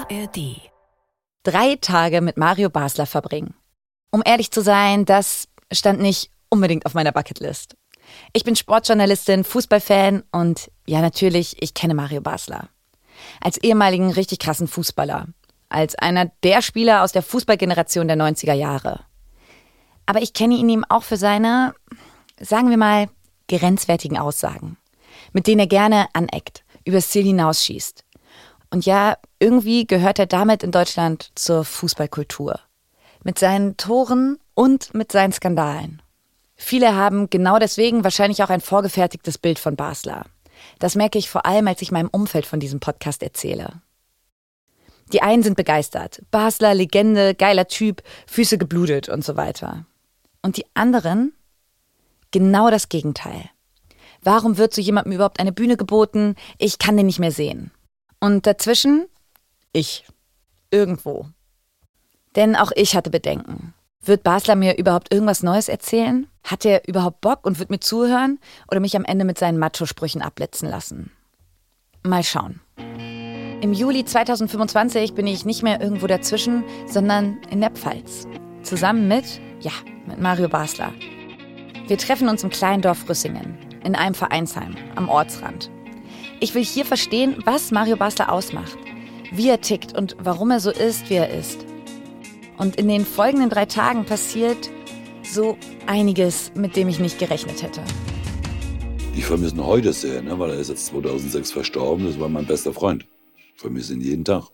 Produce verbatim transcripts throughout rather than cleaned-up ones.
A R D. Drei Tage mit Mario Basler verbringen. Um ehrlich zu sein, das stand nicht unbedingt auf meiner Bucketlist. Ich bin Sportjournalistin, Fußballfan und ja, natürlich, ich kenne Mario Basler. Als ehemaligen richtig krassen Fußballer. Als einer der Spieler aus der Fußballgeneration der neunziger Jahre. Aber ich kenne ihn eben auch für seine, sagen wir mal, grenzwertigen Aussagen, mit denen er gerne aneckt, übers Ziel hinausschießt. Und ja, irgendwie gehört er damit in Deutschland zur Fußballkultur. Mit seinen Toren und mit seinen Skandalen. Viele haben genau deswegen wahrscheinlich auch ein vorgefertigtes Bild von Basler. Das merke ich vor allem, als ich meinem Umfeld von diesem Podcast erzähle. Die einen sind begeistert. Basler, Legende, geiler Typ, Füße geblutet und so weiter. Und die anderen? Genau das Gegenteil. Warum wird so jemandem überhaupt eine Bühne geboten? Ich kann den nicht mehr sehen. Und dazwischen? Ich. Irgendwo. Denn auch ich hatte Bedenken. Wird Basler mir überhaupt irgendwas Neues erzählen? Hat er überhaupt Bock und wird mir zuhören oder mich am Ende mit seinen Macho-Sprüchen abblitzen lassen? Mal schauen. Im Juli zweitausendfünfundzwanzig bin ich nicht mehr irgendwo dazwischen, sondern in der Pfalz. Zusammen mit, ja, mit Mario Basler. Wir treffen uns im kleinen Dorf Rüssingen, in einem Vereinsheim, am Ortsrand. Ich will hier verstehen, was Mario Basler ausmacht, wie er tickt und warum er so ist, wie er ist. Und in den folgenden drei Tagen passiert so einiges, mit dem ich nicht gerechnet hätte. Ich vermisse ihn heute sehr, ne, weil er ist jetzt zweitausendsechs verstorben. Das war mein bester Freund. Ich vermisse ihn jeden Tag.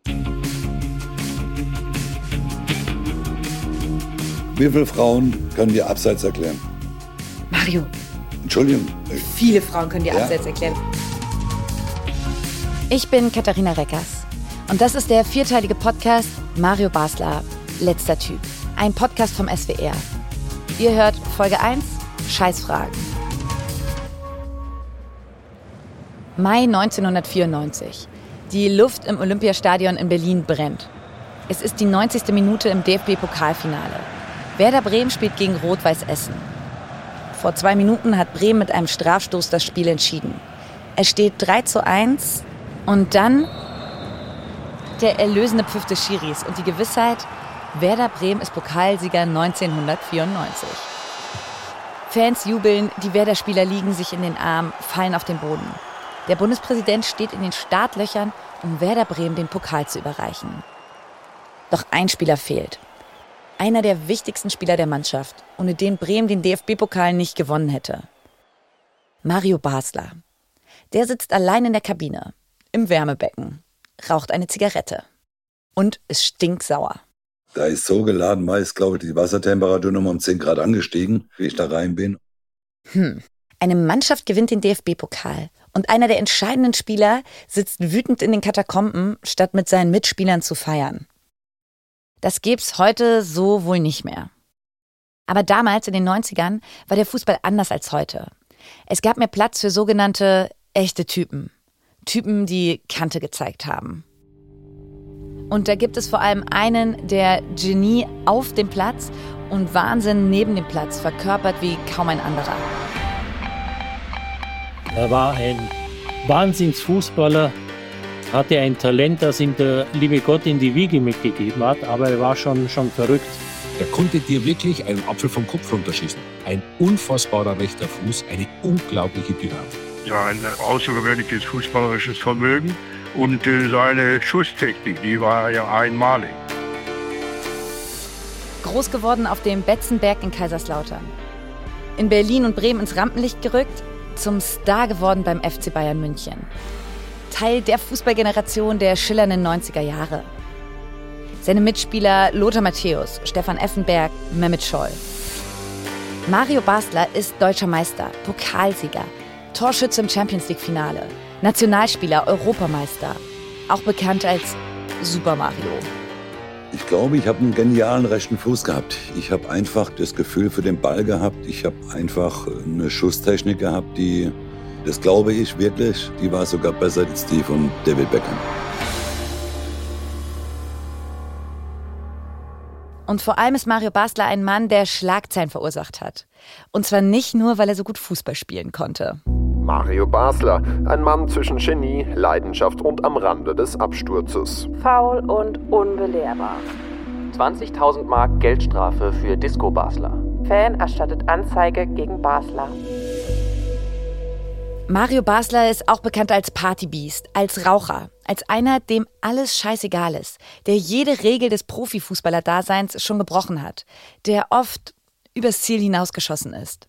Wie viele Frauen können dir abseits erklären? Mario. Entschuldigung. Viele Frauen können dir Ja. abseits erklären. Ich bin Katharina Reckers. Und das ist der vierteilige Podcast Mario Basler, letzter Typ. Ein Podcast vom S W R. Ihr hört Folge eins, Scheißfragen. Mai neunzehnhundertvierundneunzig. Die Luft im Olympiastadion in Berlin brennt. Es ist die neunzigste Minute im D F B-Pokalfinale. Werder Bremen spielt gegen Rot-Weiß Essen. Vor zwei Minuten hat Bremen mit einem Strafstoß das Spiel entschieden. Es steht drei zu eins und dann der erlösende Pfiff des Schiris und die Gewissheit, Werder Bremen ist Pokalsieger neunzehnhundertvierundneunzig. Fans jubeln, die Werder-Spieler liegen sich in den Armen, fallen auf den Boden. Der Bundespräsident steht in den Startlöchern, um Werder Bremen den Pokal zu überreichen. Doch ein Spieler fehlt. Einer der wichtigsten Spieler der Mannschaft, ohne den Bremen den D F B-Pokal nicht gewonnen hätte. Mario Basler. Der sitzt allein in der Kabine, im Wärmebecken, raucht eine Zigarette und ist stinksauer. Da ist so geladen, meist glaube ich die Wassertemperatur nochmal um zehn Grad angestiegen, wie ich da rein bin. Hm. Eine Mannschaft gewinnt den D F B-Pokal und einer der entscheidenden Spieler sitzt wütend in den Katakomben, statt mit seinen Mitspielern zu feiern. Das gibt's heute so wohl nicht mehr. Aber damals in den neunzigern war der Fußball anders als heute. Es gab mehr Platz für sogenannte echte Typen. Typen, die Kante gezeigt haben. Und da gibt es vor allem einen, der Genie auf dem Platz und Wahnsinn neben dem Platz verkörpert wie kaum ein anderer. Er war ein Wahnsinnsfußballer, hatte ein Talent, das ihm der liebe Gott in die Wiege mitgegeben hat, aber er war schon, schon verrückt. Er konnte dir wirklich einen Apfel vom Kopf runterschießen. Ein unfassbarer rechter Fuß, eine unglaubliche Dynamik. Ja, ein außergewöhnliches fußballerisches Vermögen und äh, seine Schusstechnik, die war ja einmalig. Groß geworden auf dem Betzenberg in Kaiserslautern. In Berlin und Bremen ins Rampenlicht gerückt, zum Star geworden beim F C Bayern München. Teil der Fußballgeneration der schillernden neunziger Jahre. Seine Mitspieler Lothar Matthäus, Stefan Effenberg, Mehmet Scholl. Mario Basler ist deutscher Meister, Pokalsieger, Torschütze im Champions-League-Finale, Nationalspieler, Europameister, auch bekannt als Super Mario. Ich glaube, ich habe einen genialen rechten Fuß gehabt. Ich habe einfach das Gefühl für den Ball gehabt. Ich habe einfach eine Schusstechnik gehabt, die, das glaube ich wirklich, die war sogar besser als die von David Beckham. Und vor allem ist Mario Basler ein Mann, der Schlagzeilen verursacht hat. Und zwar nicht nur, weil er so gut Fußball spielen konnte. Mario Basler, ein Mann zwischen Genie, Leidenschaft und am Rande des Absturzes. Faul und unbelehrbar. zwanzigtausend Mark Geldstrafe für Disco Basler. Fan erstattet Anzeige gegen Basler. Mario Basler ist auch bekannt als Partybiest, als Raucher, als einer, dem alles scheißegal ist, der jede Regel des Profifußballer-Daseins schon gebrochen hat, der oft übers Ziel hinausgeschossen ist.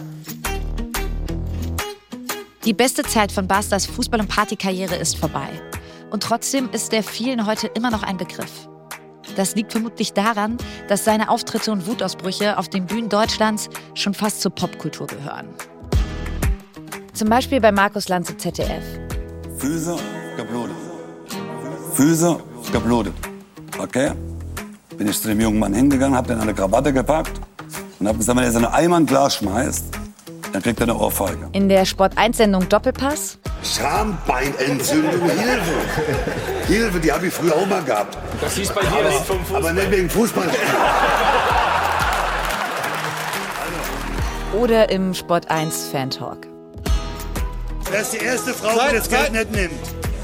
Die beste Zeit von Baslers Fußball- und Partykarriere ist vorbei. Und trotzdem ist der vielen heute immer noch ein Begriff. Das liegt vermutlich daran, dass seine Auftritte und Wutausbrüche auf den Bühnen Deutschlands schon fast zur Popkultur gehören. Zum Beispiel bei Markus Lanz im Z D F. Füße geblutet. Füße geblutet. Okay? Bin ich zu dem jungen Mann hingegangen, hab den an eine Krawatte gepackt und hab gesagt, wenn er so eine Eimer in Glas schmeißt, dann kriegt er eine Ohrfeige. In der Sport eins Sendung Doppelpass. Schambeinentzündung, Hilfe. Hilfe, die habe ich früher auch mal gehabt. Das hieß bei dir, das ist vom Fußball. Aber nicht wegen Fußball. Oder im Sport eins Fan-Talk. Das ist die erste Frau, die das Geld nicht nimmt.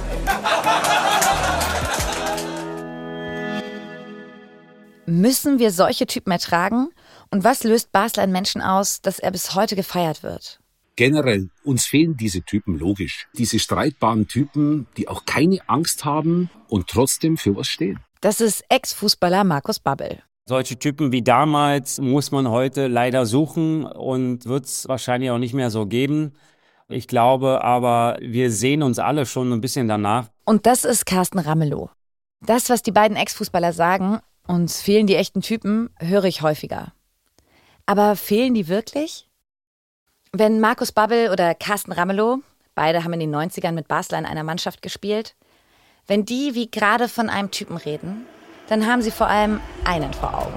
Müssen wir solche Typen ertragen? Und was löst Basler in Menschen aus, dass er bis heute gefeiert wird? Generell, uns fehlen diese Typen, logisch. Diese streitbaren Typen, die auch keine Angst haben und trotzdem für was stehen. Das ist Ex-Fußballer Markus Babbel. Solche Typen wie damals muss man heute leider suchen und wird es wahrscheinlich auch nicht mehr so geben. Ich glaube aber, wir sehen uns alle schon ein bisschen danach. Und das ist Carsten Ramelow. Das, was die beiden Ex-Fußballer sagen, uns fehlen die echten Typen, höre ich häufiger. Aber fehlen die wirklich? Wenn Markus Babbel oder Carsten Ramelow, beide haben in den neunzigern mit Basler in einer Mannschaft gespielt, wenn die wie gerade von einem Typen reden, dann haben sie vor allem einen vor Augen.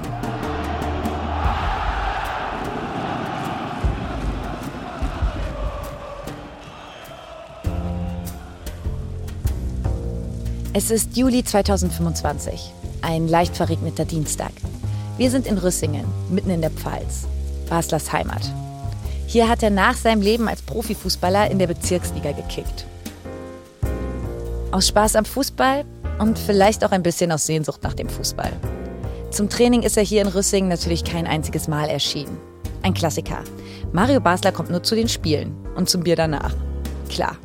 Es ist Juli zweitausendfünfundzwanzig, ein leicht verregneter Dienstag. Wir sind in Rüssingen, mitten in der Pfalz, Baslers Heimat. Hier hat er nach seinem Leben als Profifußballer in der Bezirksliga gekickt. Aus Spaß am Fußball und vielleicht auch ein bisschen aus Sehnsucht nach dem Fußball. Zum Training ist er hier in Rüssingen natürlich kein einziges Mal erschienen. Ein Klassiker. Mario Basler kommt nur zu den Spielen und zum Bier danach. Klar.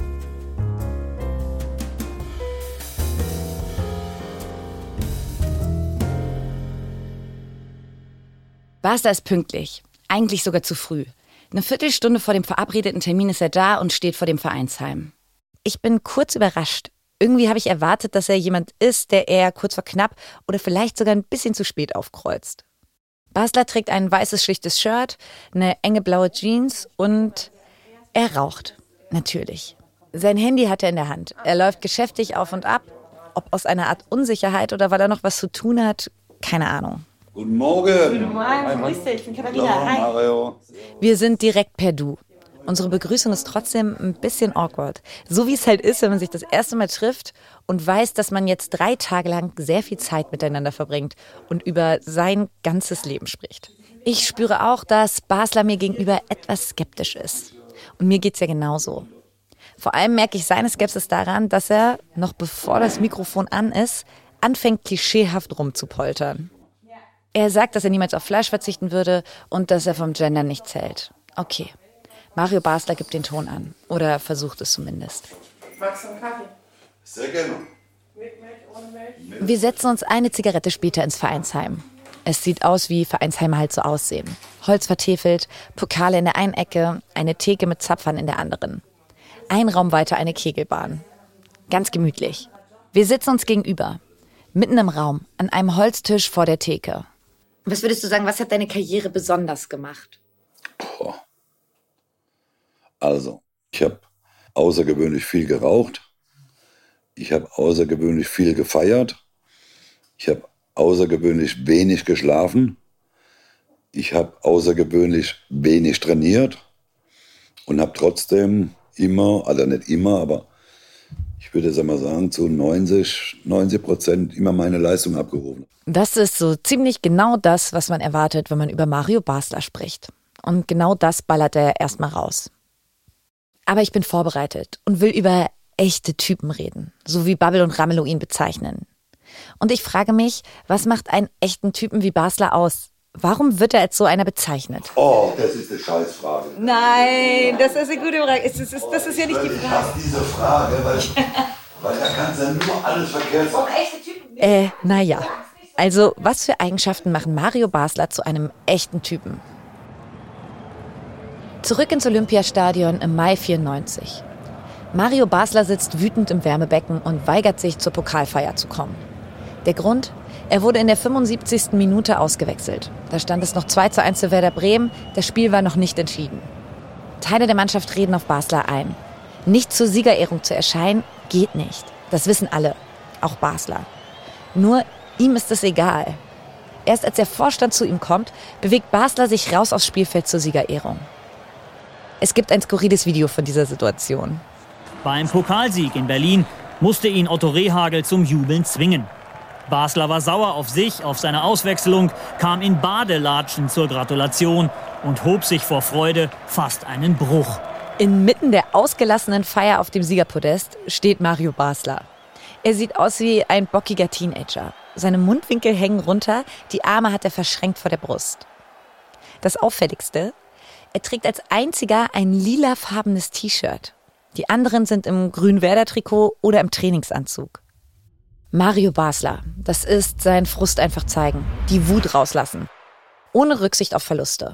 Basler ist pünktlich, eigentlich sogar zu früh. Eine Viertelstunde vor dem verabredeten Termin ist er da und steht vor dem Vereinsheim. Ich bin kurz überrascht. Irgendwie habe ich erwartet, dass er jemand ist, der eher kurz vor knapp oder vielleicht sogar ein bisschen zu spät aufkreuzt. Basler trägt ein weißes, schlichtes Shirt, eine enge blaue Jeans und er raucht. Natürlich. Sein Handy hat er in der Hand. Er läuft geschäftig auf und ab. Ob aus einer Art Unsicherheit oder weil er noch was zu tun hat, keine Ahnung. Guten Morgen. Guten Morgen, grüß dich, ich bin Katharina. Hi. Mario. Wir sind direkt per Du. Unsere Begrüßung ist trotzdem ein bisschen awkward. So wie es halt ist, wenn man sich das erste Mal trifft und weiß, dass man jetzt drei Tage lang sehr viel Zeit miteinander verbringt und über sein ganzes Leben spricht. Ich spüre auch, dass Basler mir gegenüber etwas skeptisch ist. Und mir geht's ja genauso. Vor allem merke ich seine Skepsis daran, dass er, noch bevor das Mikrofon an ist, anfängt klischeehaft rumzupoltern. Er sagt, dass er niemals auf Fleisch verzichten würde und dass er vom Gender nichts hält. Okay. Mario Basler gibt den Ton an. Oder versucht es zumindest. Magst du einen Kaffee? Sehr gerne. Mit Milch, ohne Milch? Wir setzen uns eine Zigarette später ins Vereinsheim. Es sieht aus, wie Vereinsheime halt so aussehen. Holz vertefelt, Pokale in der einen Ecke, eine Theke mit Zapfern in der anderen. Ein Raum weiter eine Kegelbahn. Ganz gemütlich. Wir sitzen uns gegenüber. Mitten im Raum, an einem Holztisch vor der Theke. Was würdest du sagen, was hat deine Karriere besonders gemacht? Boah. Also, ich habe außergewöhnlich viel geraucht. Ich habe außergewöhnlich viel gefeiert. Ich habe außergewöhnlich wenig geschlafen. Ich habe außergewöhnlich wenig trainiert. Und habe trotzdem immer, also nicht immer, aber ich würde jetzt einmal sagen, zu neunzig Prozent immer meine Leistung abgerufen. Das ist so ziemlich genau das, was man erwartet, wenn man über Mario Basler spricht. Und genau das ballert er erstmal raus. Aber ich bin vorbereitet und will über echte Typen reden, so wie Babbel und Ramelow ihn bezeichnen. Und ich frage mich, was macht einen echten Typen wie Basler aus? Warum wird er als so einer bezeichnet? Oh, das ist eine Scheißfrage. Nein, das ist eine gute Frage. Das ist, das ist, das ist ja nicht die Frage. Ich hasse diese Frage, weil, weil da kannst du ja nur alles verkehrt machen. Äh, naja. Also, was für Eigenschaften machen Mario Basler zu einem echten Typen? Zurück ins Olympiastadion im Mai vierundneunzig. Mario Basler sitzt wütend im Wärmebecken und weigert sich, zur Pokalfeier zu kommen. Der Grund? Er wurde in der fünfundsiebzigsten Minute ausgewechselt. Da stand es noch zwei zu eins für Werder Bremen, das Spiel war noch nicht entschieden. Teile der Mannschaft reden auf Basler ein. Nicht zur Siegerehrung zu erscheinen, geht nicht. Das wissen alle, auch Basler. Nur ihm ist es egal. Erst als der Vorstand zu ihm kommt, bewegt Basler sich raus aufs Spielfeld zur Siegerehrung. Es gibt ein skurriles Video von dieser Situation. Beim Pokalsieg in Berlin musste ihn Otto Rehhagel zum Jubeln zwingen. Basler war sauer auf sich, auf seine Auswechslung, kam in Badelatschen zur Gratulation und hob sich vor Freude fast einen Bruch. Inmitten der ausgelassenen Feier auf dem Siegerpodest steht Mario Basler. Er sieht aus wie ein bockiger Teenager. Seine Mundwinkel hängen runter, die Arme hat er verschränkt vor der Brust. Das Auffälligste: Er trägt als einziger ein lilafarbenes T-Shirt. Die anderen sind im Grün-Werder-Trikot oder im Trainingsanzug. Mario Basler, das ist sein Frust einfach zeigen, die Wut rauslassen, ohne Rücksicht auf Verluste.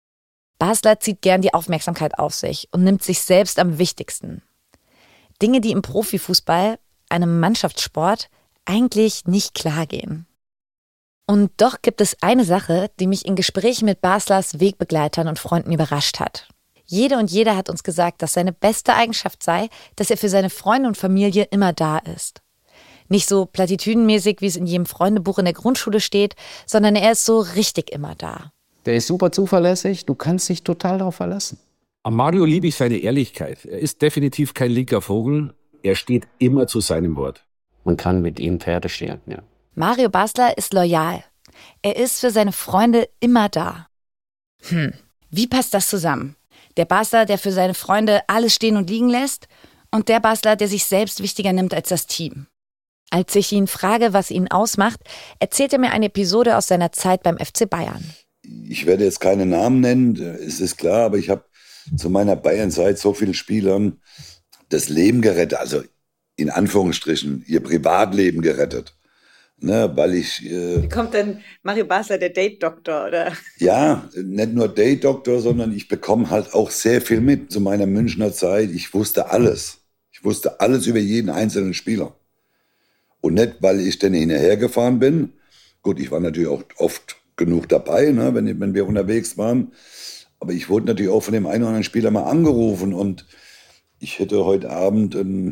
Basler zieht gern die Aufmerksamkeit auf sich und nimmt sich selbst am wichtigsten. Dinge, die im Profifußball, einem Mannschaftssport, eigentlich nicht klar gehen. Und doch gibt es eine Sache, die mich in Gesprächen mit Baslers Wegbegleitern und Freunden überrascht hat. Jede und jeder hat uns gesagt, dass seine beste Eigenschaft sei, dass er für seine Freunde und Familie immer da ist. Nicht so platitüdenmäßig, wie es in jedem Freundebuch in der Grundschule steht, sondern er ist so richtig immer da. Der ist super zuverlässig, du kannst dich total darauf verlassen. Am Mario liebe ich seine Ehrlichkeit. Er ist definitiv kein linker Vogel. Er steht immer zu seinem Wort. Man kann mit ihm Pferde stehlen, ja. Mario Basler ist loyal. Er ist für seine Freunde immer da. Hm, wie passt das zusammen? Der Basler, der für seine Freunde alles stehen und liegen lässt, und der Basler, der sich selbst wichtiger nimmt als das Team. Als ich ihn frage, was ihn ausmacht, erzählt er mir eine Episode aus seiner Zeit beim F C Bayern. Ich werde jetzt keine Namen nennen, es ist klar, aber ich habe zu meiner Bayern-Zeit so vielen Spielern das Leben gerettet, also in Anführungsstrichen ihr Privatleben gerettet. Ne, weil ich... Äh, Wie kommt denn Mario Basler, der Date-Doktor, oder? Ja, nicht nur Date-Doktor, sondern ich bekomme halt auch sehr viel mit zu meiner Münchner Zeit. Ich wusste alles. Ich wusste alles über jeden einzelnen Spieler. Und nicht, weil ich denn hinterhergefahren bin. Gut, ich war natürlich auch oft genug dabei, ne, wenn, wenn wir unterwegs waren. Aber ich wurde natürlich auch von dem einen oder anderen Spieler mal angerufen. Und ich hätte heute Abend einen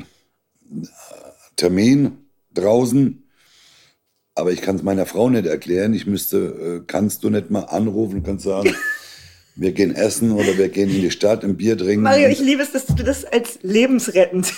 Termin draußen. Aber ich kann es meiner Frau nicht erklären. Ich müsste, äh, kannst du nicht mal anrufen, kannst sagen, wir gehen essen oder wir gehen in die Stadt, ein Bier trinken. Mario, ich liebe es, dass du das als lebensrettend...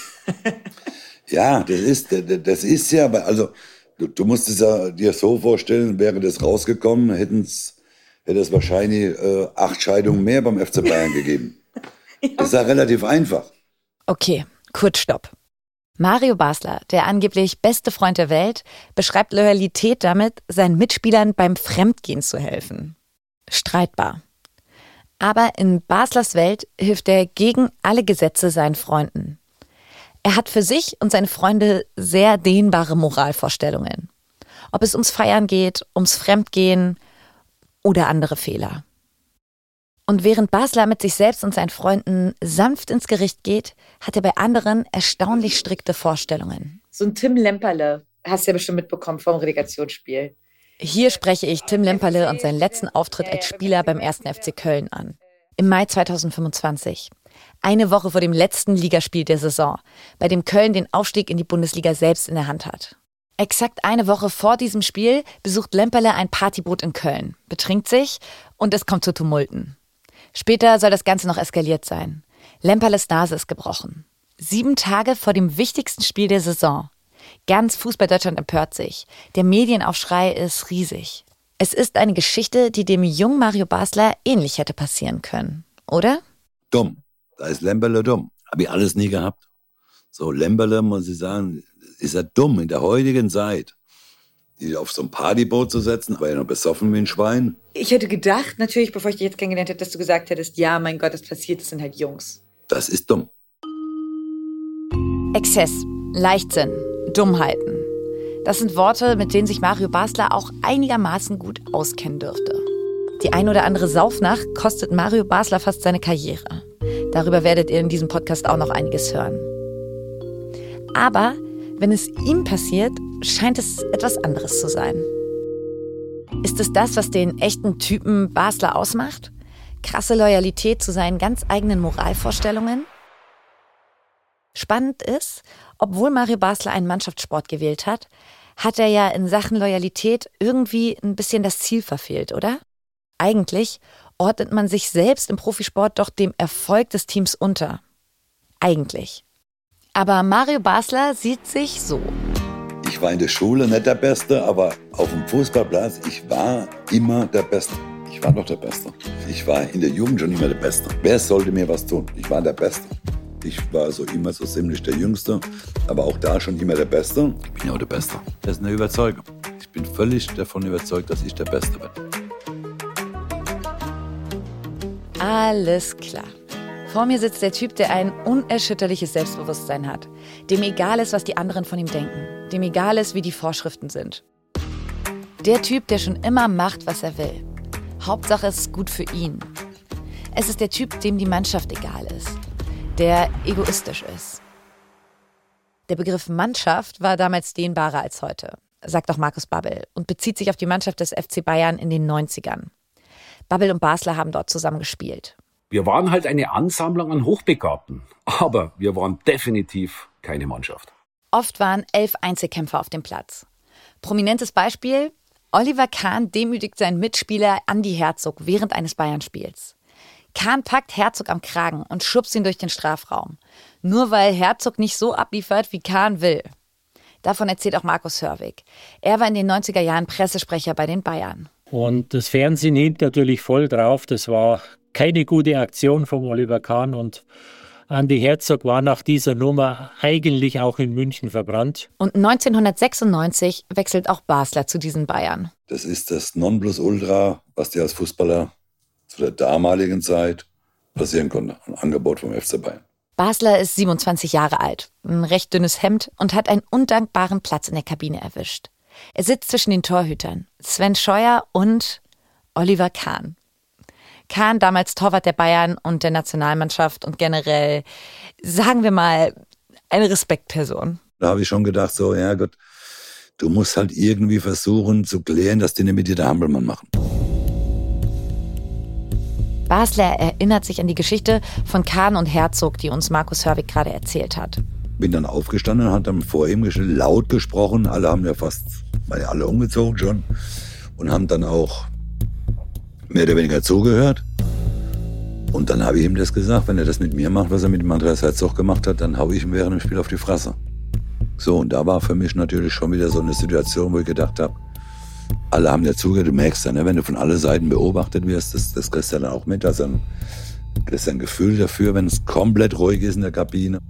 Ja, das ist, das ist ja, also du, du musst es ja dir so vorstellen, wäre das rausgekommen, hätten's, hätte es wahrscheinlich äh, acht Scheidungen mehr beim F C Bayern gegeben. Ja. Das ist ja relativ einfach. Okay, kurz Stopp. Mario Basler, der angeblich beste Freund der Welt, beschreibt Loyalität damit, seinen Mitspielern beim Fremdgehen zu helfen. Streitbar. Aber in Baslers Welt hilft er gegen alle Gesetze seinen Freunden. Er hat für sich und seine Freunde sehr dehnbare Moralvorstellungen. Ob es ums Feiern geht, ums Fremdgehen oder andere Fehler. Und während Basler mit sich selbst und seinen Freunden sanft ins Gericht geht, hat er bei anderen erstaunlich strikte Vorstellungen. So ein Tim Lemperle, hast du ja bestimmt mitbekommen vom Relegationsspiel. Hier spreche ich Tim Lemperle und seinen letzten Auftritt als Spieler beim ersten F C Köln an. Im Mai zweitausendfünfundzwanzig. Eine Woche vor dem letzten Ligaspiel der Saison, bei dem Köln den Aufstieg in die Bundesliga selbst in der Hand hat. Exakt eine Woche vor diesem Spiel besucht Lemperle ein Partyboot in Köln, betrinkt sich und es kommt zu Tumulten. Später soll das Ganze noch eskaliert sein. Lemperles Nase ist gebrochen. Sieben Tage vor dem wichtigsten Spiel der Saison. Ganz Fußball-Deutschland empört sich. Der Medienaufschrei ist riesig. Es ist eine Geschichte, die dem jungen Mario Basler ähnlich hätte passieren können, oder? Dumm. Da ist Lemperle dumm. Habe ich alles nie gehabt. So, Lemberle, muss ich sagen, ist ja dumm in der heutigen Zeit, die auf so ein Partyboot zu setzen, aber ja noch besoffen wie ein Schwein. Ich hätte gedacht, natürlich, bevor ich dich jetzt kennengelernt hätte, dass du gesagt hättest, ja, mein Gott, das passiert, das sind halt Jungs. Das ist dumm. Exzess, Leichtsinn, Dummheiten. Das sind Worte, mit denen sich Mario Basler auch einigermaßen gut auskennen dürfte. Die ein oder andere Saufnacht kostet Mario Basler fast seine Karriere. Darüber werdet ihr in diesem Podcast auch noch einiges hören. Aber wenn es ihm passiert, scheint es etwas anderes zu sein. Ist es das, was den echten Typen Basler ausmacht? Krasse Loyalität zu seinen ganz eigenen Moralvorstellungen? Spannend ist, obwohl Mario Basler einen Mannschaftssport gewählt hat, hat er ja in Sachen Loyalität irgendwie ein bisschen das Ziel verfehlt, oder? Eigentlich ordnet man sich selbst im Profisport doch dem Erfolg des Teams unter. Eigentlich. Aber Mario Basler sieht sich so. Ich war in der Schule nicht der Beste, aber auf dem Fußballplatz, ich war immer der Beste. Ich war doch der Beste. Ich war in der Jugend schon immer der Beste. Wer sollte mir was tun? Ich war der Beste. Ich war so immer so ziemlich der Jüngste, aber auch da schon immer der Beste. Ich bin ja auch der Beste. Das ist eine Überzeugung. Ich bin völlig davon überzeugt, dass ich der Beste bin. Alles klar. Vor mir sitzt der Typ, der ein unerschütterliches Selbstbewusstsein hat. Dem egal ist, was die anderen von ihm denken. Dem egal ist, wie die Vorschriften sind. Der Typ, der schon immer macht, was er will. Hauptsache, es ist gut für ihn. Es ist der Typ, dem die Mannschaft egal ist. Der egoistisch ist. Der Begriff Mannschaft war damals dehnbarer als heute, sagt auch Markus Babbel und bezieht sich auf die Mannschaft des F C Bayern in den neunzigern. Babbel und Basler haben dort zusammen gespielt. Wir waren halt eine Ansammlung an Hochbegabten, aber wir waren definitiv keine Mannschaft. Oft waren elf Einzelkämpfer auf dem Platz. Prominentes Beispiel: Oliver Kahn demütigt seinen Mitspieler Andi Herzog während eines Bayern-Spiels. Kahn packt Herzog am Kragen und schubst ihn durch den Strafraum. Nur weil Herzog nicht so abliefert, wie Kahn will. Davon erzählt auch Markus Hörwig. Er war in den neunziger Jahren Pressesprecher bei den Bayern. Und das Fernsehen hielt natürlich voll drauf. Das war keine gute Aktion von Oliver Kahn. Und Andi Herzog war nach dieser Nummer eigentlich auch in München verbrannt. Und neunzehnhundertsechsundneunzig wechselt auch Basler zu diesen Bayern. Das ist das Nonplusultra, was dir als Fußballer zu der damaligen Zeit passieren konnte. Ein Angebot vom F C Bayern. Basler ist siebenundzwanzig Jahre alt, ein recht dünnes Hemd und hat einen undankbaren Platz in der Kabine erwischt. Er sitzt zwischen den Torhütern, Sven Scheuer und Oliver Kahn. Kahn, damals Torwart der Bayern und der Nationalmannschaft und generell, sagen wir mal, eine Respektperson. Da habe ich schon gedacht, so, ja Gott, du musst halt irgendwie versuchen zu klären, dass die nicht mit dir der Hampelmann machen. Basler erinnert sich an die Geschichte von Kahn und Herzog, die uns Markus Hörwig gerade erzählt hat. Bin dann aufgestanden und hat dann vor ihm laut gesprochen. Alle haben ja fast, waren ja alle umgezogen schon und haben dann auch mehr oder weniger zugehört. Und dann habe ich ihm das gesagt, wenn er das mit mir macht, was er mit dem Andreas Herzog gemacht hat, dann hau ich ihm während dem Spiel auf die Fresse. So, und da war für mich natürlich schon wieder so eine Situation, wo ich gedacht habe, alle haben ja zugehört, du merkst ja, ne, wenn du von allen Seiten beobachtet wirst, das, das kriegst du ja dann auch mit. Also ein, das ist ein Gefühl dafür, wenn es komplett ruhig ist in der Kabine.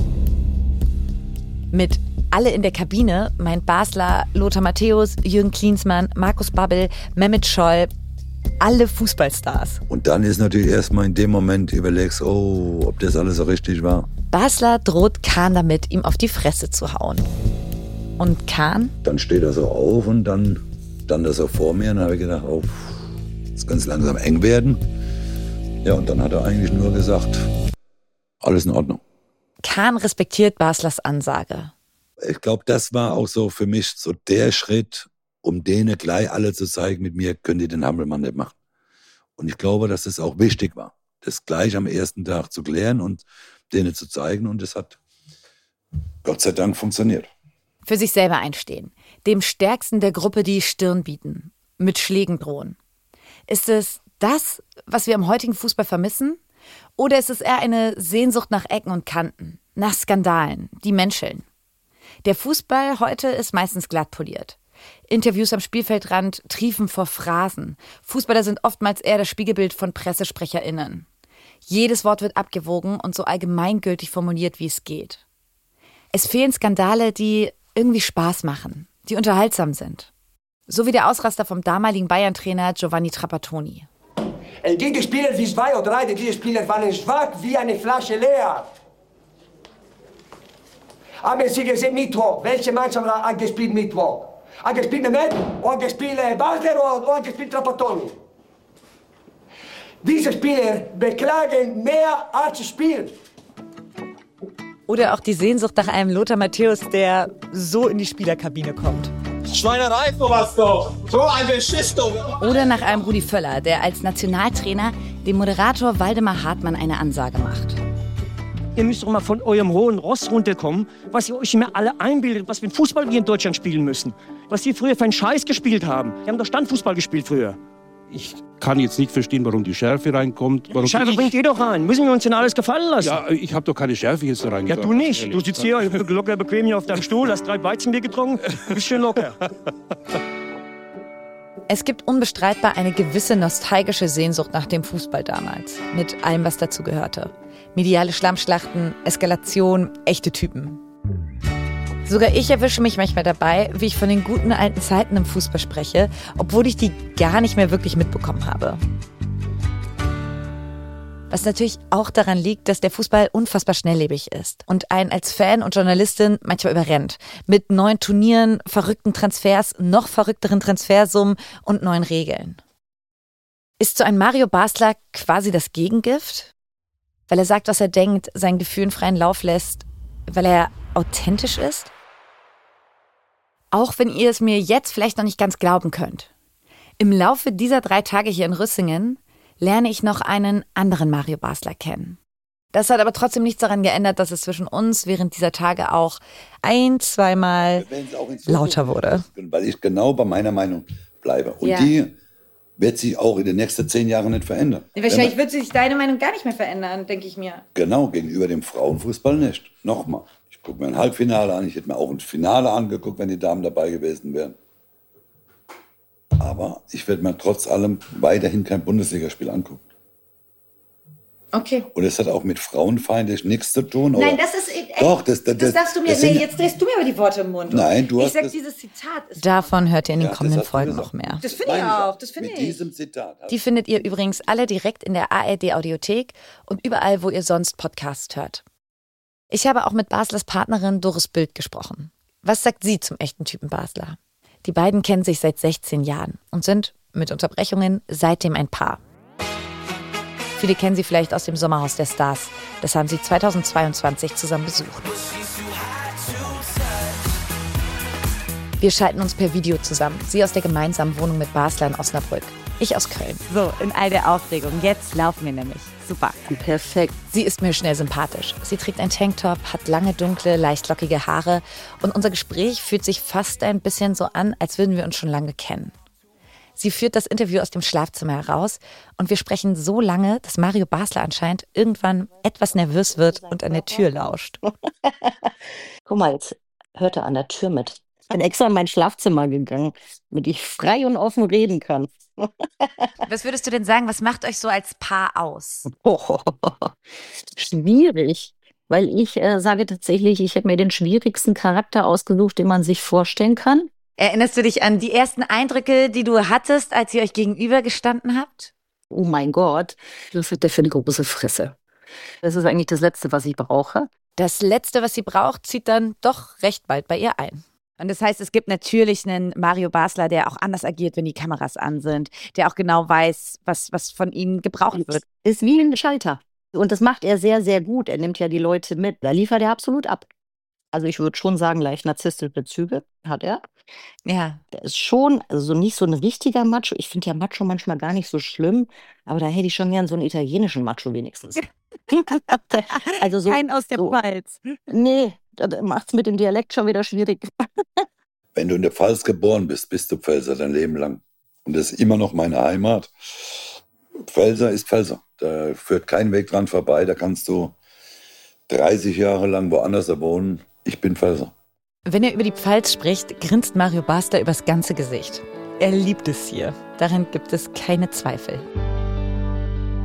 Mit alle in der Kabine meint Basler Lothar Matthäus, Jürgen Klinsmann, Markus Babbel, Mehmet Scholl, alle Fußballstars. Und dann ist natürlich erstmal in dem Moment, überlegst, oh, ob das alles so richtig war. Basler droht Kahn damit, ihm auf die Fresse zu hauen. Und Kahn? Dann steht er so auf und dann stand er so vor mir und habe ich gedacht, oh, es kann langsam eng werden. Ja, und dann hat er eigentlich nur gesagt, alles in Ordnung. Kahn respektiert Baslers Ansage. Ich glaube, das war auch so für mich so der Schritt, um denen gleich alle zu zeigen, mit mir können die den Hampelmann nicht machen. Und ich glaube, dass es auch wichtig war, das gleich am ersten Tag zu klären und denen zu zeigen. Und es hat Gott sei Dank funktioniert. Für sich selber einstehen, dem Stärksten der Gruppe die Stirn bieten, mit Schlägen drohen. Ist es das, was wir im heutigen Fußball vermissen? Oder ist es eher eine Sehnsucht nach Ecken und Kanten, nach Skandalen, die menscheln? Der Fußball heute ist meistens glatt poliert. Interviews am Spielfeldrand triefen vor Phrasen. Fußballer sind oftmals eher das Spiegelbild von PressesprecherInnen. Jedes Wort wird abgewogen und so allgemeingültig formuliert, wie es geht. Es fehlen Skandale, die irgendwie Spaß machen, die unterhaltsam sind. So wie der Ausraster vom damaligen Bayern-Trainer Giovanni Trapattoni. Die Spieler, wie zwei oder drei dieser Spieler waren schwach wie eine Flasche leer. Haben Sie gesehen Mittwoch? Welche Mannschaft hat gespielt Mittwoch? Hat gespielt Mehmet, hat gespielt Basler und hat gespielt Trapattoni. Diese Spieler beklagen mehr als spielen. Oder auch die Sehnsucht nach einem Lothar Matthäus, der so in die Spielerkabine kommt. Schweinerei, sowas doch. So ein Beschiss doch. Oder nach einem Rudi Völler, der als Nationaltrainer dem Moderator Waldemar Hartmann eine Ansage macht. Ihr müsst doch mal von eurem hohen Ross runterkommen, was ihr euch immer alle einbildet, was für einen Fußball wir in Deutschland spielen müssen. Was wir früher für einen Scheiß gespielt haben. Wir haben doch Standfußball gespielt früher. Ich kann jetzt nicht verstehen, warum die Schärfe reinkommt. Warum Schärfe bringt ihr doch rein. Müssen wir uns denn alles gefallen lassen? Ja, ich habe doch keine Schärfe jetzt da reingebracht. Ja, du nicht. Ehrlich. Du sitzt hier locker bequem hier auf deinem Stuhl, hast drei Weizenbier getrunken, bist schön locker. Es gibt unbestreitbar eine gewisse nostalgische Sehnsucht nach dem Fußball damals. Mit allem, was dazu gehörte. Mediale Schlammschlachten, Eskalation, echte Typen. Sogar ich erwische mich manchmal dabei, wie ich von den guten alten Zeiten im Fußball spreche, obwohl ich die gar nicht mehr wirklich mitbekommen habe. Was natürlich auch daran liegt, dass der Fußball unfassbar schnelllebig ist und einen als Fan und Journalistin manchmal überrennt. Mit neuen Turnieren, verrückten Transfers, noch verrückteren Transfersummen und neuen Regeln. Ist so ein Mario Basler quasi das Gegengift? Weil er sagt, was er denkt, seinen Gefühlen freien Lauf lässt, weil er authentisch ist? Auch wenn ihr es mir jetzt vielleicht noch nicht ganz glauben könnt. Im Laufe dieser drei Tage hier in Rüssingen lerne ich noch einen anderen Mario Basler kennen. Das hat aber trotzdem nichts daran geändert, dass es zwischen uns während dieser Tage auch ein-, zweimal lauter wurde. Weil ich genau bei meiner Meinung bleibe. Und Ja. die wird sich auch in den nächsten zehn Jahren nicht verändern. Wahrscheinlich wird sich deine Meinung gar nicht mehr verändern, denke ich mir. Genau, gegenüber dem Frauenfußball nicht. Nochmal. Ich gucke mir ein Halbfinale an, ich hätte mir auch ein Finale angeguckt, wenn die Damen dabei gewesen wären. Aber ich werde mir trotz allem weiterhin kein Bundesligaspiel angucken. Okay. Und es hat auch mit frauenfeindlich nichts zu tun. Nein, oder? das ist... Ey, Doch, das, das, das darfst du mir... das Nee, sind- jetzt drehst du mir aber die Worte im Mund. Nein, du ich hast sag, das- dieses Zitat ist... Davon hört ihr in den Ja, das kommenden hast du Folgen gesagt. noch mehr. Das finde ich Meine auch, das finde Mit ich. diesem Zitat. Die findet ihr übrigens alle direkt in der A R D-Audiothek und überall, wo ihr sonst Podcasts hört. Ich habe auch mit Baslers Partnerin Doris Bild gesprochen. Was sagt sie zum echten Typen Basler? Die beiden kennen sich seit sechzehn Jahren und sind, mit Unterbrechungen, seitdem ein Paar. Viele kennen sie vielleicht aus dem Sommerhaus der Stars. Das haben sie zweitausendzweiundzwanzig zusammen besucht. Wir schalten uns per Video zusammen. Sie aus der gemeinsamen Wohnung mit Basler in Osnabrück. Ich aus Köln. So, in all der Aufregung. Jetzt laufen wir nämlich. Super. Perfekt. Sie ist mir schnell sympathisch. Sie trägt einen Tanktop, hat lange, dunkle, leicht lockige Haare. Und unser Gespräch fühlt sich fast ein bisschen so an, als würden wir uns schon lange kennen. Sie führt das Interview aus dem Schlafzimmer heraus und wir sprechen so lange, dass Mario Basler anscheinend irgendwann etwas nervös wird und an der Tür lauscht. Guck mal, jetzt hört er an der Tür mit. Ich bin extra in mein Schlafzimmer gegangen, damit ich frei und offen reden kann. Was würdest du denn sagen, was macht euch so als Paar aus? Oh, schwierig, weil ich äh, sage tatsächlich, ich habe mir den schwierigsten Charakter ausgesucht, den man sich vorstellen kann. Erinnerst du dich an die ersten Eindrücke, die du hattest, als ihr euch gegenübergestanden habt? Oh mein Gott, das hat der für eine große Fresse. Das ist eigentlich das Letzte, was ich brauche. Das Letzte, was sie braucht, zieht dann doch recht bald bei ihr ein. Und das heißt, es gibt natürlich einen Mario Basler, der auch anders agiert, wenn die Kameras an sind, der auch genau weiß, was, was von ihm gebraucht wird. Ist wie ein Schalter. Und das macht er sehr, sehr gut. Er nimmt ja die Leute mit. Da liefert er absolut ab. Also ich würde schon sagen, leicht narzisstische Züge hat er. Ja. Der ist schon, also nicht so ein richtiger Macho. Ich finde ja Macho manchmal gar nicht so schlimm, aber da hätte ich schon gern so einen italienischen Macho wenigstens. Also so, Kein aus der so, Pfalz. Nee, das macht es mit dem Dialekt schon wieder schwierig. Wenn du in der Pfalz geboren bist, bist du Pfälzer dein Leben lang. Und das ist immer noch meine Heimat. Pfälzer ist Pfälzer. Da führt kein Weg dran vorbei. Da kannst du dreißig Jahre lang woanders wohnen. Ich bin Pfälzer. Wenn er über die Pfalz spricht, grinst Mario Basler übers ganze Gesicht. Er liebt es hier. Darin gibt es keine Zweifel.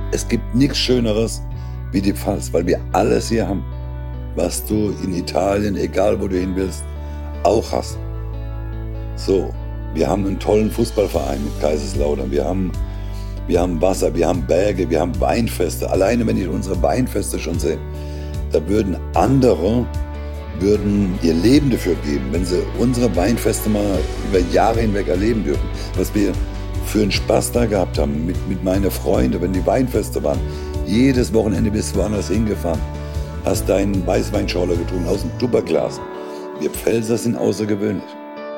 Es gibt nichts Schöneres wie die Pfalz, weil wir alles hier haben, was du in Italien, egal wo du hin willst, auch hast. So, wir haben einen tollen Fußballverein mit Kaiserslautern, wir haben, wir haben Wasser, wir haben Berge, wir haben Weinfeste. Alleine wenn ich unsere Weinfeste schon sehe, da würden andere würden ihr Leben dafür geben, wenn sie unsere Weinfeste mal über Jahre hinweg erleben dürfen. Was wir für einen Spaß da gehabt haben mit, mit meinen Freunden, wenn die Weinfeste waren. Jedes Wochenende bist du woanders hingefahren, hast deinen Weißweinschorle getrunken aus dem Tupperglas. Wir Pfälzer sind außergewöhnlich.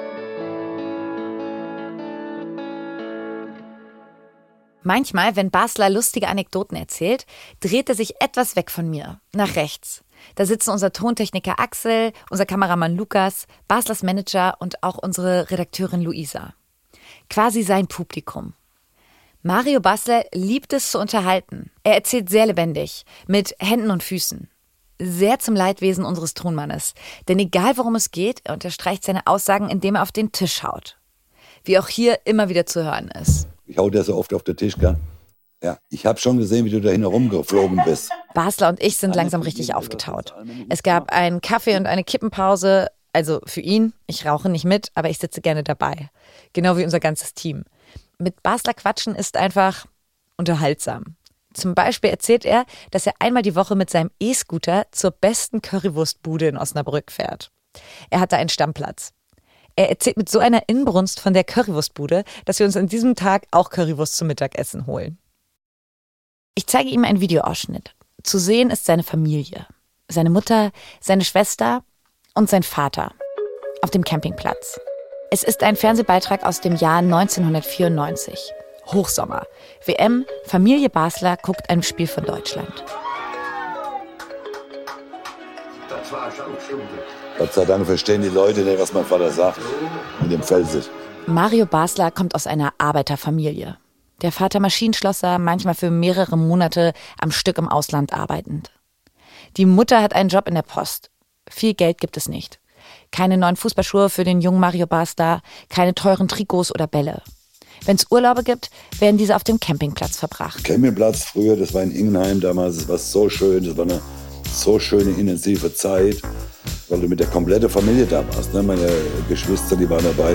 Manchmal, wenn Basler lustige Anekdoten erzählt, dreht er sich etwas weg von mir, nach rechts. Da sitzen unser Tontechniker Axel, unser Kameramann Lukas, Baslers Manager und auch unsere Redakteurin Luisa. Quasi sein Publikum. Mario Basler liebt es zu unterhalten. Er erzählt sehr lebendig, mit Händen und Füßen. Sehr zum Leidwesen unseres Tonmannes. Denn egal worum es geht, er unterstreicht seine Aussagen, indem er auf den Tisch haut. Wie auch hier immer wieder zu hören ist. Ich hau dir so oft auf den Tisch, gell? Ja, ich habe schon gesehen, wie du da herumgeflogen bist. Basler und ich sind langsam richtig aufgetaut. Es gab einen Kaffee und eine Kippenpause. Also für ihn, ich rauche nicht mit, aber ich sitze gerne dabei. Genau wie unser ganzes Team. Mit Basler quatschen ist einfach unterhaltsam. Zum Beispiel erzählt er, dass er einmal die Woche mit seinem E-Scooter zur besten Currywurstbude in Osnabrück fährt. Er hat da einen Stammplatz. Er erzählt mit so einer Inbrunst von der Currywurstbude, dass wir uns an diesem Tag auch Currywurst zum Mittagessen holen. Ich zeige ihm einen Videoausschnitt. Zu sehen ist seine Familie. Seine Mutter, seine Schwester und sein Vater. Auf dem Campingplatz. Es ist ein Fernsehbeitrag aus dem Jahr neunzehnhundertvierundneunzig. Hochsommer. W M, Familie Basler guckt ein Spiel von Deutschland. Das war schon schön. Gott sei Dank verstehen die Leute nicht, was mein Vater sagt. Mit dem Pfälzisch. Mario Basler kommt aus einer Arbeiterfamilie. Der Vater Maschinenschlosser, manchmal für mehrere Monate am Stück im Ausland arbeitend. Die Mutter hat einen Job in der Post. Viel Geld gibt es nicht. Keine neuen Fußballschuhe für den jungen Mario Basler, keine teuren Trikots oder Bälle. Wenn es Urlaube gibt, werden diese auf dem Campingplatz verbracht. Campingplatz früher, das war in Ingenheim damals, das war so schön, das war eine so schöne, intensive Zeit, weil du mit der kompletten Familie da warst. Ne? Meine Geschwister, die waren dabei.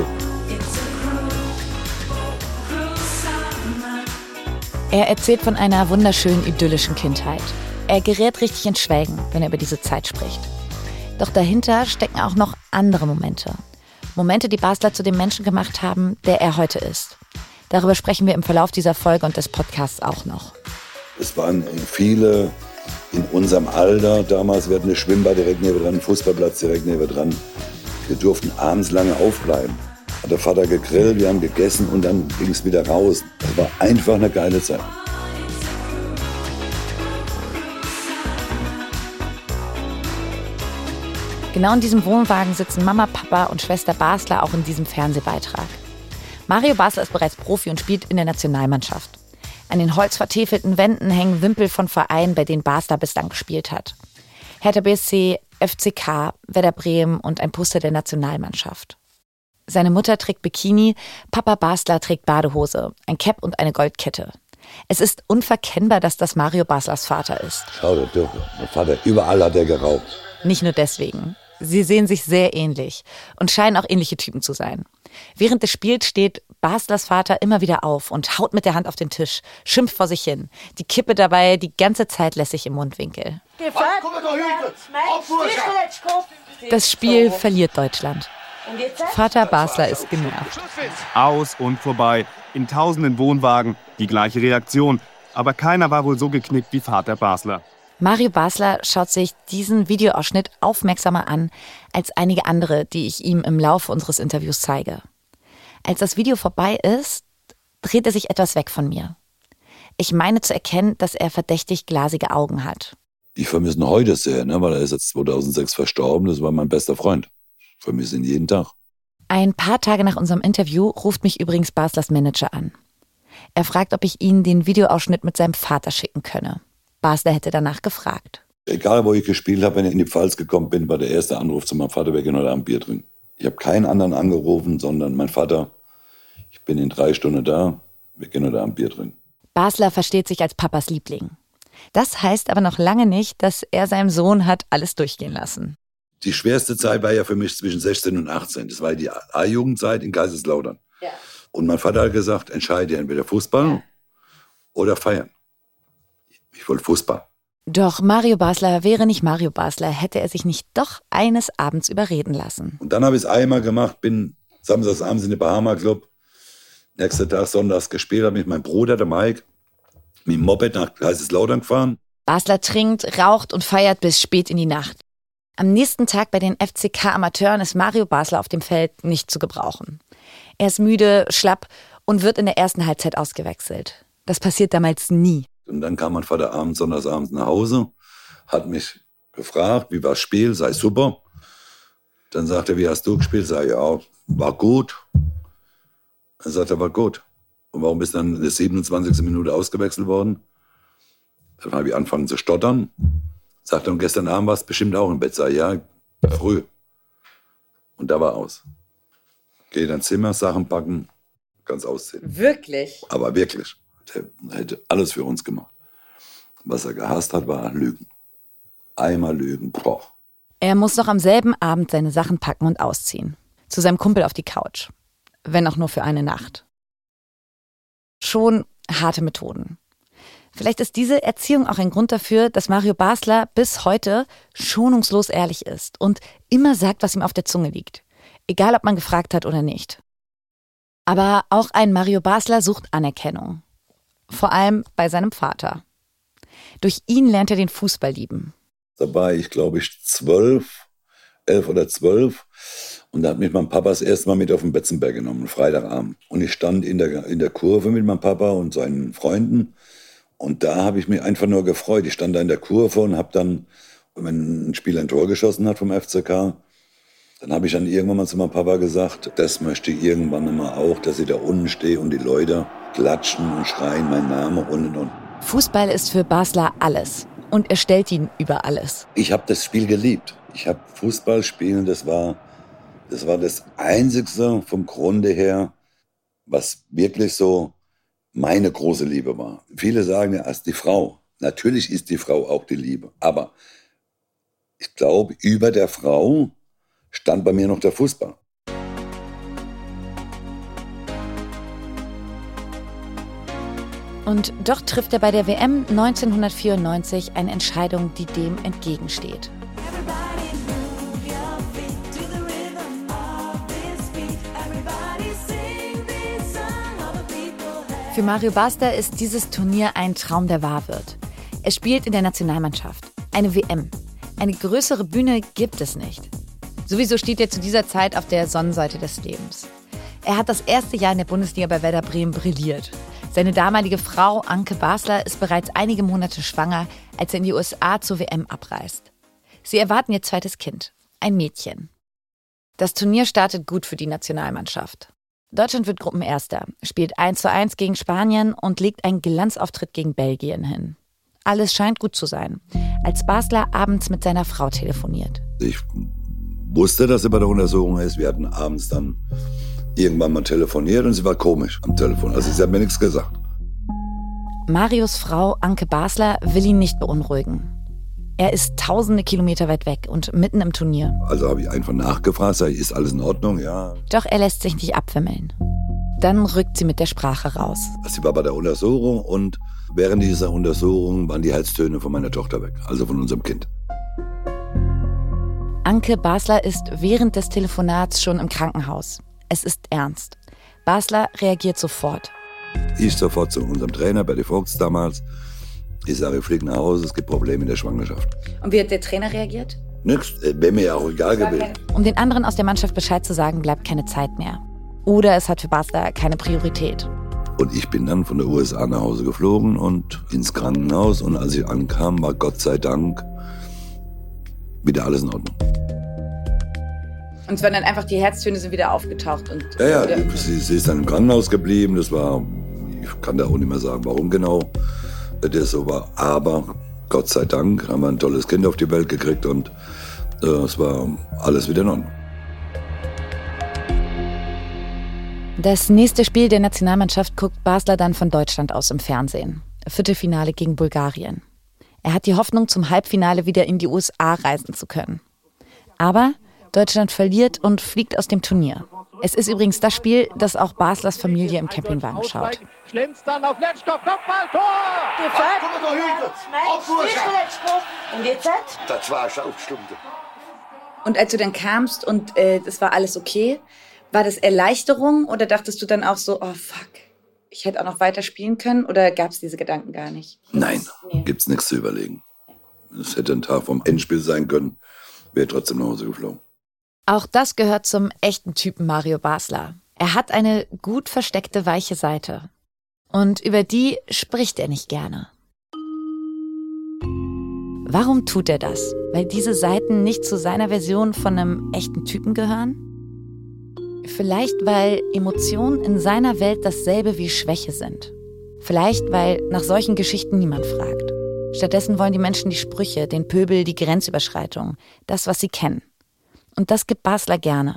Er erzählt von einer wunderschönen, idyllischen Kindheit. Er gerät richtig ins Schwelgen, wenn er über diese Zeit spricht. Doch dahinter stecken auch noch andere Momente. Momente, die Basler zu dem Menschen gemacht haben, der er heute ist. Darüber sprechen wir im Verlauf dieser Folge und des Podcasts auch noch. Es waren viele in unserem Alter damals. Wir hatten ein Schwimmbad direkt neben dran, einen Fußballplatz direkt neben dran. Wir durften abends lange aufbleiben. Hat der Vater gegrillt, wir haben gegessen und dann ging es wieder raus. Das war einfach eine geile Zeit. Genau in diesem Wohnwagen sitzen Mama, Papa und Schwester Basler auch in diesem Fernsehbeitrag. Mario Basler ist bereits Profi und spielt in der Nationalmannschaft. An den holzvertäfelten Wänden hängen Wimpel von Vereinen, bei denen Basler bislang gespielt hat. Hertha B S C, F C K, Werder Bremen und ein Poster der Nationalmannschaft. Seine Mutter trägt Bikini, Papa Basler trägt Badehose, ein Cap und eine Goldkette. Es ist unverkennbar, dass das Mario Baslers Vater ist. Schau dir durch, mein Vater, überall hat er geraucht. Nicht nur deswegen. Sie sehen sich sehr ähnlich und scheinen auch ähnliche Typen zu sein. Während des Spiels steht Baslers Vater immer wieder auf und haut mit der Hand auf den Tisch, schimpft vor sich hin. Die Kippe dabei die ganze Zeit lässig im Mundwinkel. Das Spiel verliert Deutschland. Vater Basler ist genervt. Aus und vorbei. In tausenden Wohnwagen die gleiche Reaktion. Aber keiner war wohl so geknickt wie Vater Basler. Mario Basler schaut sich diesen Videoausschnitt aufmerksamer an als einige andere, die ich ihm im Laufe unseres Interviews zeige. Als das Video vorbei ist, dreht er sich etwas weg von mir. Ich meine zu erkennen, dass er verdächtig glasige Augen hat. Ich vermisse ihn heute sehr, ne, weil er ist jetzt zweitausendsechs verstorben. Das war mein bester Freund. Ich vermisse ihn jeden Tag. Ein paar Tage nach unserem Interview ruft mich übrigens Baslers Manager an. Er fragt, ob ich ihn den Videoausschnitt mit seinem Vater schicken könne. Basler hätte danach gefragt. Egal, wo ich gespielt habe, wenn ich in die Pfalz gekommen bin, war der erste Anruf zu meinem Vater, wir gehen heute Abend Bier trinken. Ich habe keinen anderen angerufen, sondern mein Vater, ich bin in drei Stunden da, wir gehen heute Abend Bier trinken. Basler versteht sich als Papas Liebling. Das heißt aber noch lange nicht, dass er seinem Sohn hat alles durchgehen lassen. Die schwerste Zeit war ja für mich zwischen sechzehn und achtzehn. Das war die A-Jugendzeit in Kaiserslautern. Ja. Und mein Vater hat gesagt, entscheide entweder Fußball ja. oder feiern. Ich wollte Fußball. Doch Mario Basler wäre nicht Mario Basler, hätte er sich nicht doch eines Abends überreden lassen. Und dann habe ich es einmal gemacht, bin samstags abends in den Bahama-Club. Nächster Tag sonntags gespielt, habe mit meinem Bruder, der Mike, mit dem Moped nach Kaiserslautern gefahren. Basler trinkt, raucht und feiert bis spät in die Nacht. Am nächsten Tag bei den F C K-Amateuren ist Mario Basler auf dem Feld nicht zu gebrauchen. Er ist müde, schlapp und wird in der ersten Halbzeit ausgewechselt. Das passiert damals nie. Und dann kam mein Vater abends, sonntagsabends nach Hause, hat mich gefragt, wie war das Spiel, sei super. Dann sagte er, wie hast du gespielt? Sag ja, war gut. Dann sagte er, war gut. Und warum bist du dann in der siebenundzwanzigsten Minute ausgewechselt worden? Dann habe ich angefangen zu stottern. Sagte, und gestern Abend warst du bestimmt auch im Bett. Sag ja, früh. Und da war aus. Geh in dein Zimmer, Sachen packen, ganz ausziehen. Wirklich? Aber wirklich. Der hätte alles für uns gemacht. Was er gehasst hat, war Lügen. Einmal Lügen, boah. Er muss noch am selben Abend seine Sachen packen und ausziehen. Zu seinem Kumpel auf die Couch. Wenn auch nur für eine Nacht. Schon harte Methoden. Vielleicht ist diese Erziehung auch ein Grund dafür, dass Mario Basler bis heute schonungslos ehrlich ist und immer sagt, was ihm auf der Zunge liegt. Egal, ob man gefragt hat oder nicht. Aber auch ein Mario Basler sucht Anerkennung. Vor allem bei seinem Vater. Durch ihn lernt er den Fußball lieben. Da war ich, glaube ich, zwölf, elf oder zwölf. Und da hat mich mein Papa das erste Mal mit auf den Betzenberg genommen, Freitagabend. Und ich stand in der, in der Kurve mit meinem Papa und seinen Freunden. Und da habe ich mich einfach nur gefreut. Ich stand da in der Kurve und habe dann, wenn ein Spieler ein Tor geschossen hat vom F C K, dann habe ich dann irgendwann mal zu meinem Papa gesagt, das möchte ich irgendwann immer auch, dass ich da unten stehe und die Leute klatschen und schreien meinen Namen und und und. Fußball ist für Basler alles. Und er stellt ihn über alles. Ich habe das Spiel geliebt. Ich habe Fußball spielen, das war, das war das Einzigste vom Grunde her, was wirklich so meine große Liebe war. Viele sagen ja, als die Frau. Natürlich ist die Frau auch die Liebe. Aber ich glaube, über der Frau stand bei mir noch der Fußball. Und doch trifft er bei der W M neunzehnhundertvierundneunzig eine Entscheidung, die dem entgegensteht. Für Mario Basler ist dieses Turnier ein Traum, der wahr wird. Er spielt in der Nationalmannschaft. Eine W M. Eine größere Bühne gibt es nicht. Sowieso steht er zu dieser Zeit auf der Sonnenseite des Lebens. Er hat das erste Jahr in der Bundesliga bei Werder Bremen brilliert. Seine damalige Frau Anke Basler ist bereits einige Monate schwanger, als er in die U S A zur W M abreist. Sie erwarten ihr zweites Kind, ein Mädchen. Das Turnier startet gut für die Nationalmannschaft. Deutschland wird Gruppenerster, spielt eins zu eins gegen Spanien und legt einen Glanzauftritt gegen Belgien hin. Alles scheint gut zu sein, als Basler abends mit seiner Frau telefoniert. Ich wusste, dass sie bei der Untersuchung ist. Wir hatten abends dann irgendwann mal telefoniert und sie war komisch am Telefon. Also sie hat mir nichts gesagt. Marios Frau Anke Basler will ihn nicht beunruhigen. Er ist tausende Kilometer weit weg und mitten im Turnier. Also habe ich einfach nachgefragt, sag ich, ist alles in Ordnung? Ja. Doch er lässt sich nicht abwimmeln. Dann rückt sie mit der Sprache raus. Sie war bei der Untersuchung und während dieser Untersuchung waren die Halstöne von meiner Tochter weg, also von unserem Kind. Anke Basler ist während des Telefonats schon im Krankenhaus. Es ist ernst. Basler reagiert sofort. Ich sofort zu unserem Trainer, Berti Vogts damals. Ich sage, ich fliege nach Hause, es gibt Probleme in der Schwangerschaft. Und wie hat der Trainer reagiert? Nix, wäre mir ja auch egal gewesen. Um den anderen aus der Mannschaft Bescheid zu sagen, bleibt keine Zeit mehr. Oder es hat für Basler keine Priorität. Und ich bin dann von der U S A nach Hause geflogen und ins Krankenhaus. Und als ich ankam, war Gott sei Dank wieder alles in Ordnung. Und es waren dann einfach, die Herztöne sind wieder aufgetaucht. Und ja, ja, sie, sie ist dann im Krankenhaus geblieben. Das war, ich kann da auch nicht mehr sagen, warum genau das so war. Aber Gott sei Dank haben wir ein tolles Kind auf die Welt gekriegt und äh, es war alles wieder in Ordnung. Das nächste Spiel der Nationalmannschaft guckt Basler dann von Deutschland aus im Fernsehen. Viertelfinale gegen Bulgarien. Er hat die Hoffnung, zum Halbfinale wieder in die U S A reisen zu können. Aber Deutschland verliert und fliegt aus dem Turnier. Es ist übrigens das Spiel, das auch Baslers Familie im Campingwagen schaut. Schlimmst dann auf Letschkow, Kopfball, Tor! Und jetzt? Das war eine Aufstunde. Und als du dann kamst und äh, das war alles okay, war das Erleichterung oder dachtest du dann auch so, oh fuck, ich hätte auch noch weiter spielen können oder gab es diese Gedanken gar nicht? Nein, nee. Gibt's nichts zu überlegen. Es hätte ein Tag vom Endspiel sein können, wäre trotzdem nach Hause geflogen. Auch das gehört zum echten Typen Mario Basler. Er hat eine gut versteckte weiche Seite. Und über die spricht er nicht gerne. Warum tut er das? Weil diese Seiten nicht zu seiner Version von einem echten Typen gehören? Vielleicht, weil Emotionen in seiner Welt dasselbe wie Schwäche sind. Vielleicht, weil nach solchen Geschichten niemand fragt. Stattdessen wollen die Menschen die Sprüche, den Pöbel, die Grenzüberschreitung, das, was sie kennen. Und das gibt Basler gerne.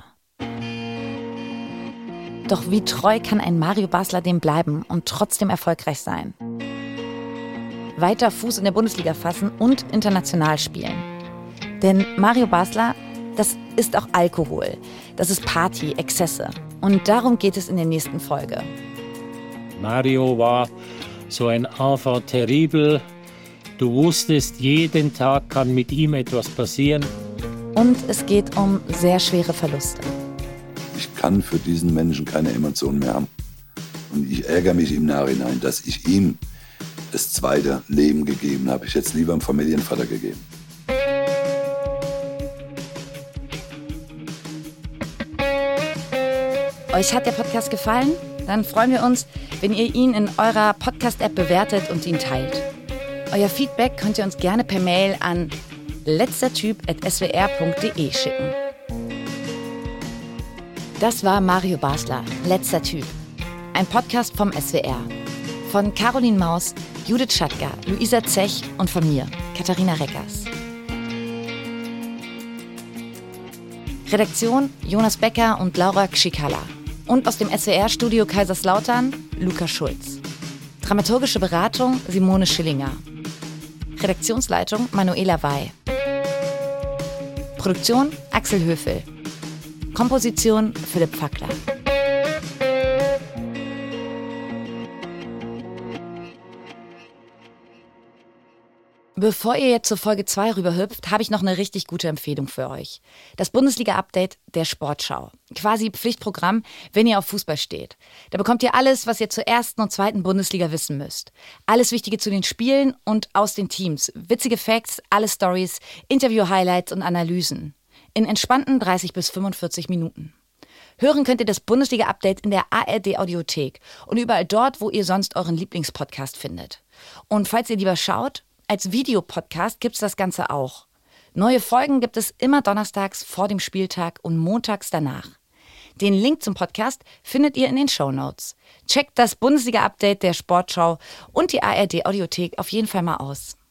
Doch wie treu kann ein Mario Basler dem bleiben und trotzdem erfolgreich sein? Weiter Fuß in der Bundesliga fassen und international spielen. Denn Mario Basler, das ist auch Alkohol. Das ist Party, Exzesse. Und darum geht es in der nächsten Folge. Mario war so ein Enfant terrible. Du wusstest, jeden Tag kann mit ihm etwas passieren. Und es geht um sehr schwere Verluste. Ich kann für diesen Menschen keine Emotionen mehr haben. Und ich ärgere mich im Nachhinein, dass ich ihm das zweite Leben gegeben habe. Ich hätte es lieber einem Familienvater gegeben. Euch hat der Podcast gefallen? Dann freuen wir uns, wenn ihr ihn in eurer Podcast-App bewertet und ihn teilt. Euer Feedback könnt ihr uns gerne per Mail an letztertyp at s w r punkt d e schicken. Das war Mario Basler, Letzter Typ. Ein Podcast vom S W R. Von Caroline Maus, Judith Schattger, Luisa Zech und von mir, Katharina Reckers. Redaktion Jonas Becker und Laura Kschikala. Und aus dem S W R-Studio Kaiserslautern, Luca Schulz. Dramaturgische Beratung Simone Schillinger. Redaktionsleitung Manuela Wey. Produktion Axel Höfel. Komposition Philipp Fackler. Bevor ihr jetzt zur Folge zwei rüberhüpft, habe ich noch eine richtig gute Empfehlung für euch. Das Bundesliga-Update der Sportschau. Quasi Pflichtprogramm, wenn ihr auf Fußball steht. Da bekommt ihr alles, was ihr zur ersten und zweiten Bundesliga wissen müsst. Alles Wichtige zu den Spielen und aus den Teams. Witzige Facts, alle Stories, Interview-Highlights und Analysen. In entspannten dreißig bis fünfundvierzig Minuten. Hören könnt ihr das Bundesliga-Update in der A R D-Audiothek und überall dort, wo ihr sonst euren Lieblingspodcast findet. Und falls ihr lieber schaut, als Videopodcast gibt's das Ganze auch. Neue Folgen gibt es immer donnerstags vor dem Spieltag und montags danach. Den Link zum Podcast findet ihr in den Shownotes. Checkt das Bundesliga-Update der Sportschau und die A R D-Audiothek auf jeden Fall mal aus.